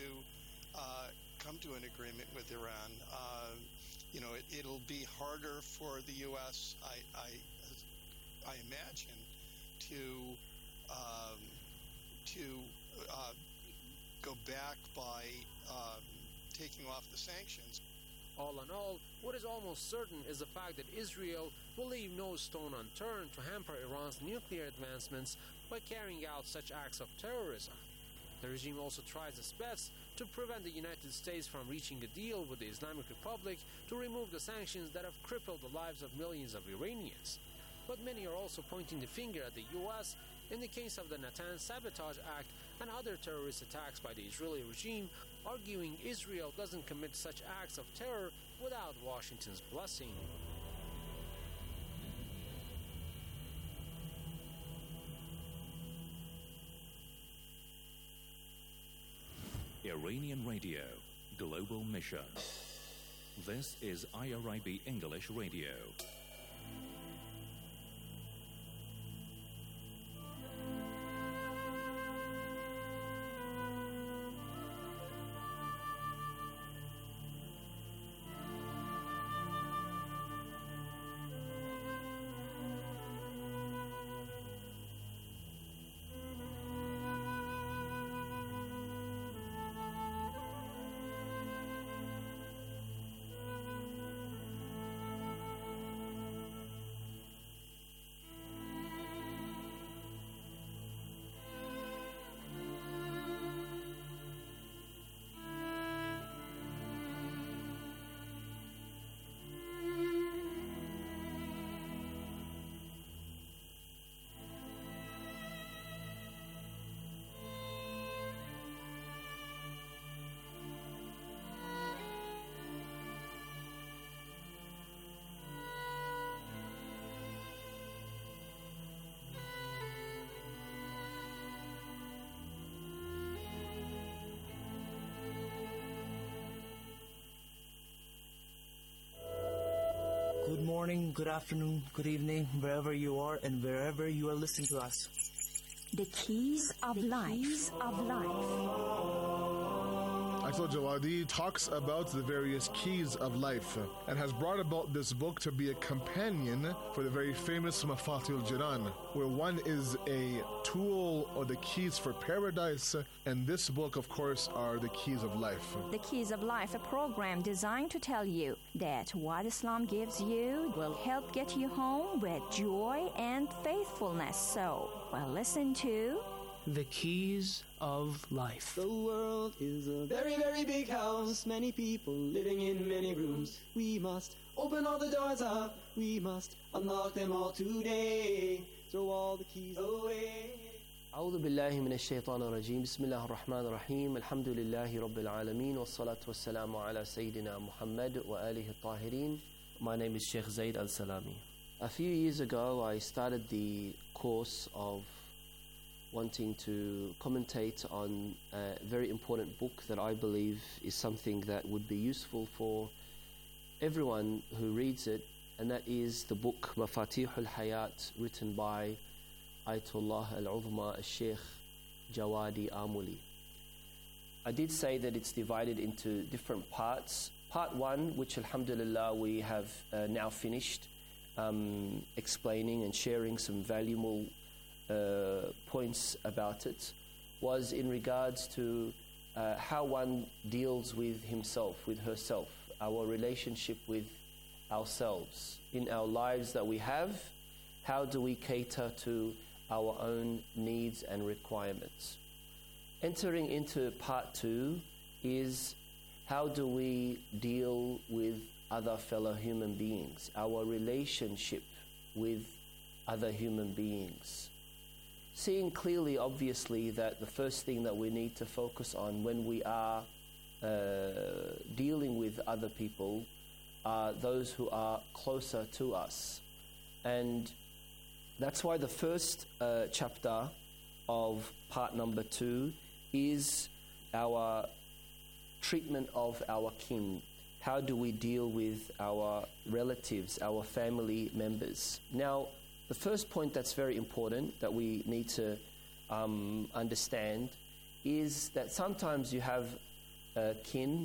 uh, come to an agreement with Iran. Uh, you know, it, it'll be harder for the U S, I, I, I imagine, to, um, to uh, go back by um, taking off the sanctions. All in all, what is almost certain is the fact that Israel will leave no stone unturned to hamper Iran's nuclear advancements by carrying out such acts of terrorism. The regime also tries its best to prevent the United States from reaching a deal with the Islamic Republic to remove the sanctions that have crippled the lives of millions of Iranians. But many are also pointing the finger at the U S in the case of the Natanz Sabotage Act and other terrorist attacks by the Israeli regime, arguing Israel doesn't commit such acts of terror without Washington's blessing. Iranian Radio, Global Mission. This is I R I B English Radio. Good morning, good afternoon, good evening, wherever you are and wherever you are listening to us. The Keys of the Life. Keys of Life. Ayatollah Jawadi talks about the various keys of life and has brought about this book to be a companion for the very famous Mafatih al-Jinan, where one is a tool or the keys for paradise, and this book, of course, are the keys of life. The Keys of Life, a program designed to tell you that what Islam gives you will help get you home with joy and faithfulness. So, well, listen to The Keys of Life. The world is a very, very big house. Many people living in many rooms. We must open all the doors up. We must unlock them all today. Throw all the keys away. أعوذ بالله من الشيطان الرجيم بسم الله الرحمن الرحيم الحمد لله رب العالمين والصلاة والسلام على سيدنا محمد وآله الطاهرين. My name is Sheikh Zaid Al-Salami. A few years ago I started the course of wanting to commentate on a very important book that I believe is something that would be useful for everyone who reads it, and that is the book Mafatih al-Hayat, written by Ayatollah al-Uzma al-Sheikh Jawadi Amuli. I did say that it's divided into different parts. Part one, which alhamdulillah we have uh, now finished, um, explaining and sharing some valuable Uh, points about it, was in regards to uh, how one deals with himself, with herself, our relationship with ourselves. In our lives that we have, how do we cater to our own needs and requirements? Entering into part two is how do we deal with other fellow human beings, our relationship with other human beings. Seeing clearly, obviously, that the first thing that we need to focus on when we are uh, dealing with other people are those who are closer to us. And that's why the first uh, chapter of part number two is our treatment of our kin. How do we deal with our relatives, our family members? Now, the first point that's very important that we need to um, understand is that sometimes you have uh, kin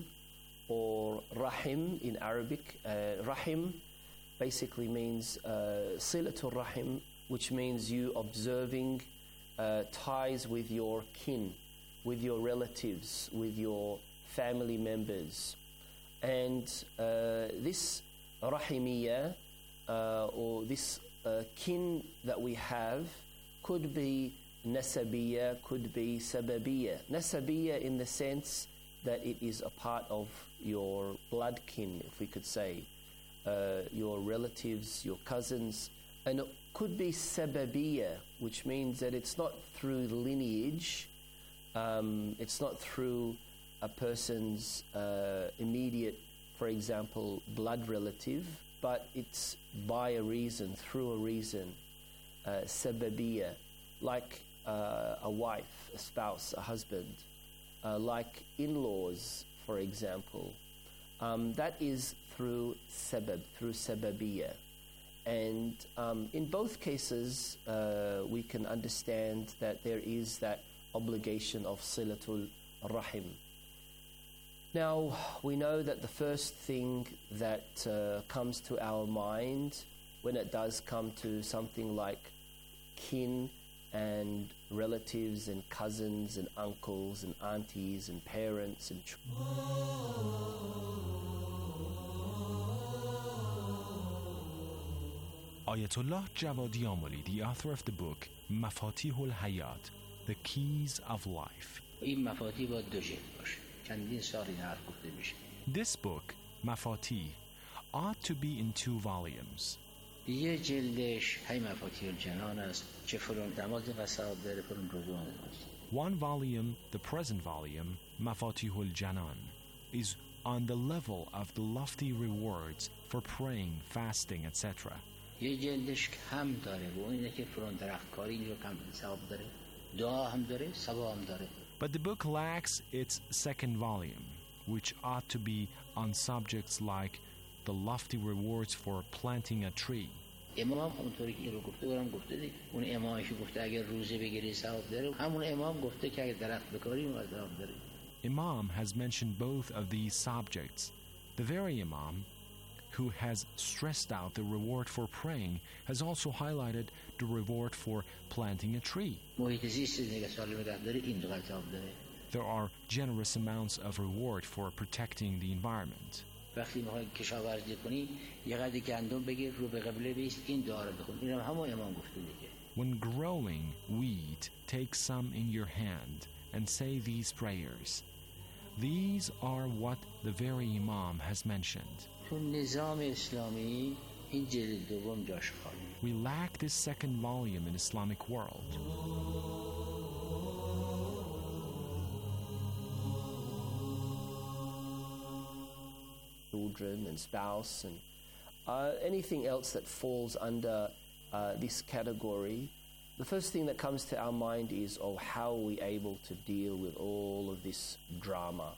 or rahim in Arabic. Uh, rahim basically means uh, silatul rahim, which means you observing uh, ties with your kin, with your relatives, with your family members. And uh, this rahimiyya uh, or this Uh, kin that we have could be nasabiyya, could be sababiyya. Nasabiyya in the sense that it is a part of your blood kin, if we could say, uh, your relatives, your cousins. And it could be sababiyya, which means that it's not through lineage, um, it's not through a person's uh, immediate, for example, blood relative, but it's by a reason, through a reason, uh, sababiyya, like uh, a wife, a spouse, a husband, uh, like in-laws, for example. Um, that is through sabab, through sababiyya. And um, in both cases, uh, we can understand that there is that obligation of silatul rahim. Now, we know that the first thing that uh, comes to our mind when it does come to something like kin and relatives and cousins and uncles and aunties and parents and Ayatollah Jawadi Amuli, the author of the book Mafatih al-Hayat, The Keys of Life. This book, Mafatih, ought to be in two volumes. One volume, the present volume, Mafatih al-Janan, is on the level of the lofty rewards for praying, fasting, et cetera. But the book lacks its second volume, which ought to be on subjects like the lofty rewards for planting a tree. امام اونطوری که این رو گفته اونم گفته دی اون امامش گفته اگر روزه بگیری ثواب داره همون امام گفته که اگر درخت بکاری اون ثواب داره. Imam has mentioned both of these subjects. The very Imam who has stressed out the reward for praying has also highlighted the reward for planting a tree. محیط زیست نگه سالم نگه داره این دو ثواب داره. There are generous amounts of reward for protecting the environment. وقتی میخوای کشاورزی کنی یه قدری گندم بگیر رو به قبله بیست این دعا رو بخون اینم همون امام گفته دیگه. When growing wheat, take some in your hand and say these prayers. These are what the very Imam has mentioned. تو نظام اسلامی این جلد دوم جاش خالی. We lack this second volume in Islamic world. Children and spouse and uh, anything else that falls under uh, this category, the first thing that comes to our mind is, oh, how are we able to deal with all of this drama?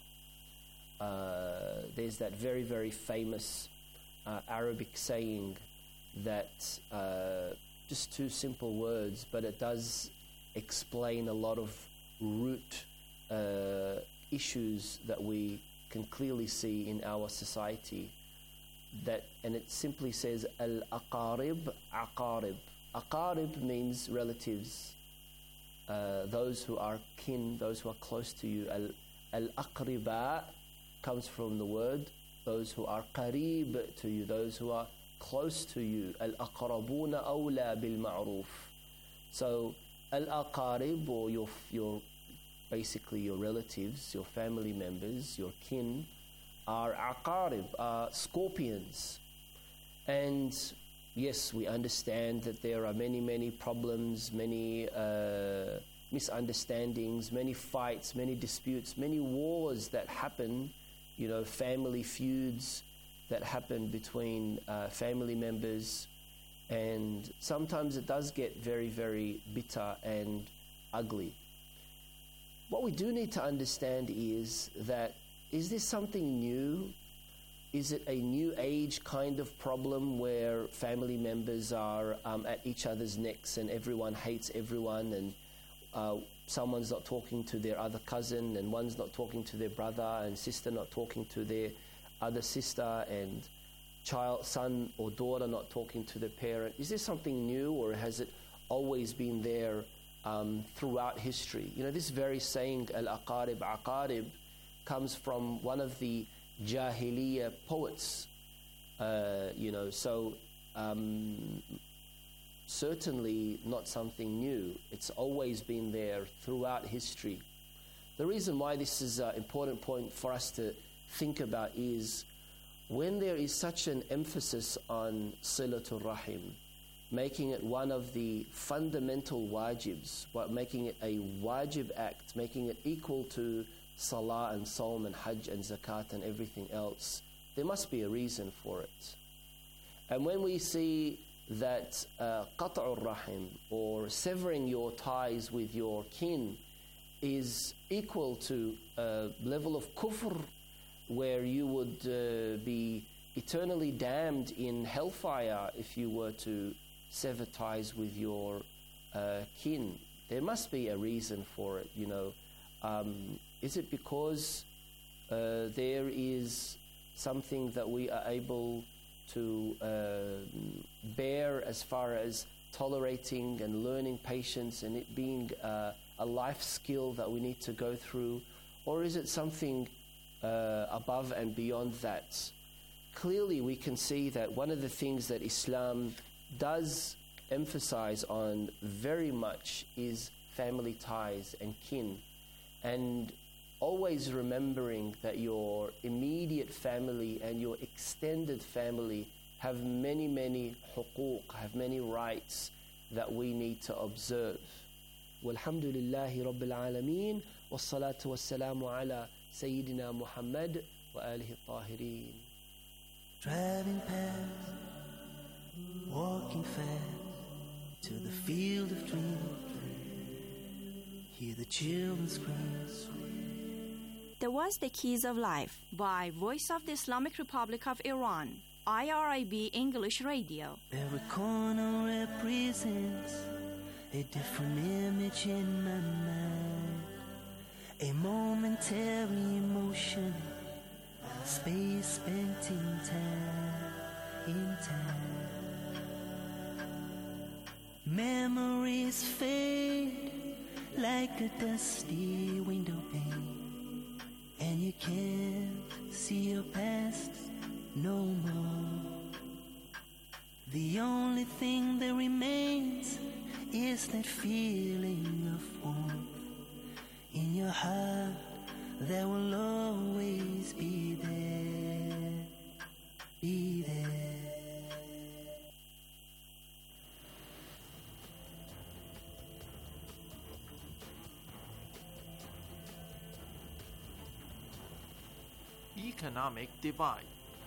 Uh, there's that very, very famous uh, Arabic saying that, uh, just two simple words, but it does explain a lot of root uh, issues that we can clearly see in our society. That, and it simply says, al-aqarib, aqarib. Aqarib means relatives, uh, those who are kin, those who are close to you. Al, al-aqriba comes from the word, those who are qareeb to you, those who are close to you. Al-aqrabuna awla bil-ma'roof. So, al-aqarib, or your, your basically your relatives, your family members, your kin, are aqarib, are scorpions. And yes, we understand that there are many, many problems, many uh, misunderstandings, many fights, many disputes, many wars that happen, you know, family feuds that happen between uh, family members. And sometimes it does get very, very bitter and ugly. What we do need to understand is that, is this something new? Is it a new age kind of problem where family members are um, at each other's necks and everyone hates everyone, and uh, someone's not talking to their other cousin, and one's not talking to their brother, and sister not talking to their other sister, and child, son or daughter not talking to their parent? Is this something new, or has it always been there um, throughout history? You know, this very saying, al-aqarib, aqarib, comes from one of the Jahiliyyah poets, uh, you know, so um, certainly not something new. It's always been there throughout history. The reason why this is an important point for us to think about is when there is such an emphasis on Silatul Rahim, making it one of the fundamental wajibs, making it a wajib act, making it equal to Salah and Sawm and Hajj and Zakat and everything else, there must be a reason for it. And when we see that uh, Qat'ur Rahim, or severing your ties with your kin, is equal to a level of kufr where you would uh, be eternally damned in hellfire if you were to sever ties with your uh, kin, there must be a reason for it, you know. Um, Is it because uh, there is something that we are able to uh, bear as far as tolerating and learning patience, and it being uh, a life skill that we need to go through? Or is it something uh, above and beyond that? Clearly we can see that one of the things that Islam does emphasize on very much is family ties and kin. And always remembering that your immediate family and your extended family have many, many huquq, have many rights that we need to observe. Walhamdulillahi Rabbil Alameen, wassalatu wassalamu ala Sayyidina Muhammad wa alihi tahirin. Driving past, walking fast to the field of dreams, hear the children scream. There was The Keys of Life by Voice of the Islamic Republic of Iran, I R I B English Radio. Every corner represents a different image in my mind, a momentary emotion, space spent in time, in time. Memories fade like a dusty window pane, and you can't see your past no more. The only thing that remains is that feeling of warmth in your heart that will always be there, be there. Economic divide.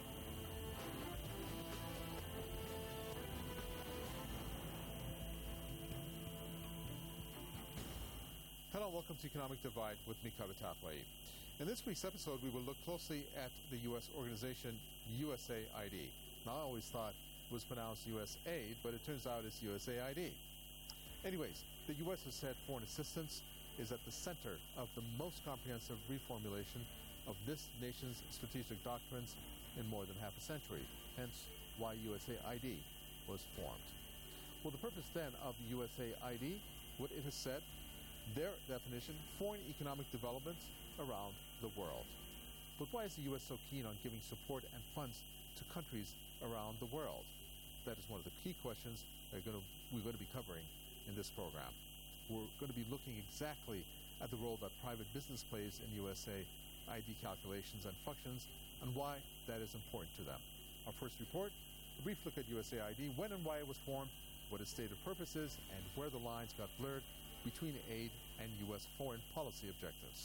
Hello, welcome to Economic Divide with me, Kaveh Tafai. In this week's episode, we will look closely at the U S organization U S A I D. Now, I always thought it was pronounced U S A I D, but it turns out it's U S A I D. Anyways, the U S has said foreign assistance is at the center of the most comprehensive reformulation of this nation's strategic doctrines in more than half a century, hence why U S A I D was formed. Well, the purpose then of the U S A I D, what it has said, their definition, foreign economic development around the world. But why is the U S so keen on giving support and funds to countries around the world? That is one of the key questions that we're going to, we're going to be covering in this program. We're going to be looking exactly at the role that private business plays in U S A I D calculations and functions, and why that is important to them. Our first report, a brief look at U S A I D, when and why it was formed, what its stated purpose is, and where the lines got blurred between aid and U S foreign policy objectives.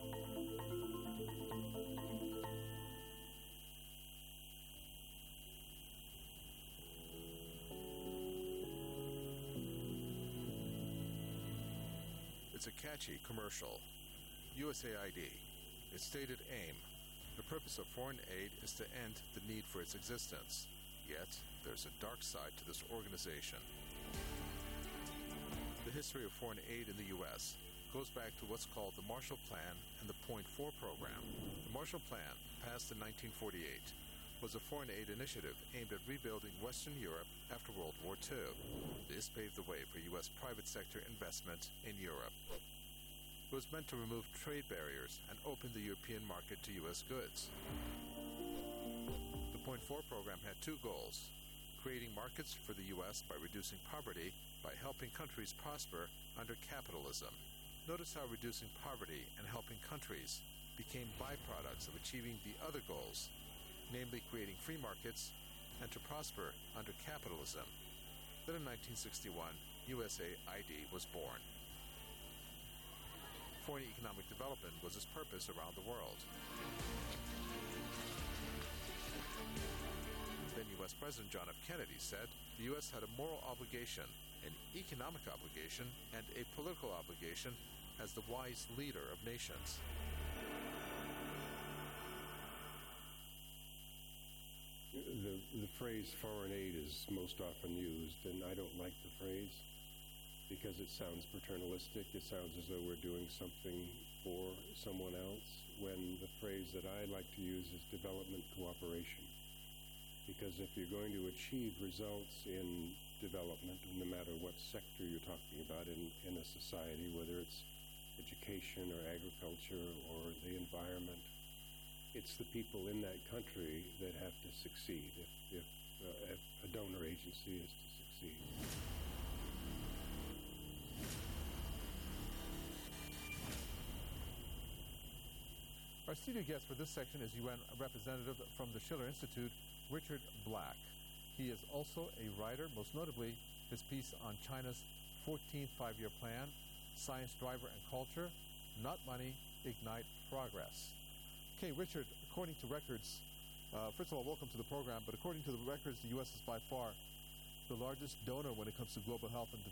It's a catchy commercial. U S A I D. Its stated aim. The purpose of foreign aid is to end the need for its existence. Yet, there's a dark side to this organization. The history of foreign aid in the U S goes back to what's called the Marshall Plan and the Point Four program. The Marshall Plan, passed in nineteen forty-eight, was a foreign aid initiative aimed at rebuilding Western Europe after World War Two. This paved the way for U S private sector investment in Europe. It was meant to remove trade barriers and open the European market to U S goods. The Point Four program had two goals: creating markets for the U S by reducing poverty by helping countries prosper under capitalism. Notice how reducing poverty and helping countries became byproducts of achieving the other goals, namely creating free markets and to prosper under capitalism. Then in nineteen sixty-one, U S A I D was born. Foreign economic development was its purpose around the world. Then U S President John F. Kennedy said the U S had a moral obligation, an economic obligation, and a political obligation as the wise leader of nations. The, the phrase foreign aid is most often used, and I don't like the phrase because it sounds paternalistic. It sounds as though we're doing something for someone else, when the phrase that I like to use is development cooperation. Because if you're going to achieve results in development, no matter what sector you're talking about in, in a society, whether it's education or agriculture or the environment, it's the people in that country that have to succeed if, if, uh, if a donor agency is to succeed. Our studio guest for this section is U N representative from the Schiller Institute, Richard Black. He is also a writer, most notably his piece on China's fourteenth Five-Year Plan, Science, Driver, and Culture, Not Money, Ignite Progress. Okay, Richard, according to records, uh, first of all, welcome to the program, but according to the records, the U S is by far the largest donor when it comes to global health and